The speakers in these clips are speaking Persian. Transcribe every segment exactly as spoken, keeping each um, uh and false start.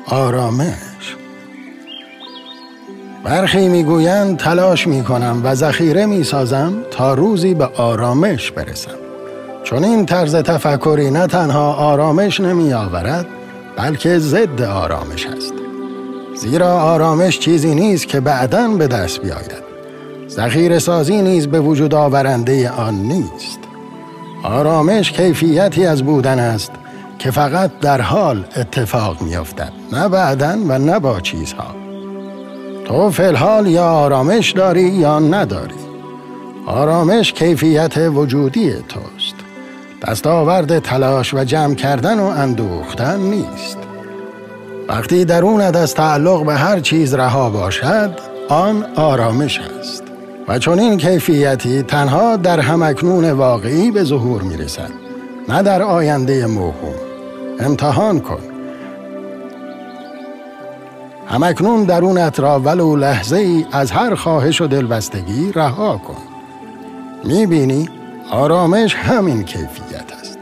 آرامش. برخی میگویند تلاش میکنم و ذخیره میسازم تا روزی به آرامش برسم. چون این طرز تفکری نه تنها آرامش نمی آورد بلکه ضد آرامش است. زیرا آرامش چیزی نیست که بعداً به دست بیاید. ذخیره سازی نیز به وجود آورنده آن نیست. آرامش کیفیتی از بودن است که فقط در حال اتفاق می‌افتد، نه بعداً و نه با چیزها. تو فی الحال یا آرامش داری یا نداری. آرامش کیفیت وجودی توست. دستاورد تلاش و جمع کردن و اندوختن نیست. وقتی درونت از تعلق به هر چیز رها باشد، آن آرامش است. و چون این کیفیتی تنها در همکنون واقعی به ظهور می رسد، نه در آینده موهوم. امتحان کن. همکنون درونت را ولو لحظه ای از هر خواهش و دلبستگی رها کن. می بینی؟ آرامش همین کیفیت است.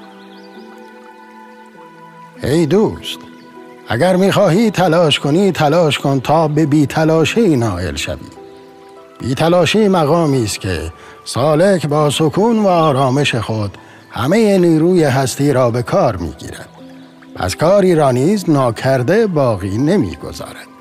ای دوست، اگر می خواهی تلاش کنی، تلاش کن تا به بی تلاشی نائل شوی. بی تلاشی مقامی است که سالک با سکون و آرامش خود همه نیروی هستی را به کار می گیرد. پس کاری را نیز ناکرده باقی نمی گذارد.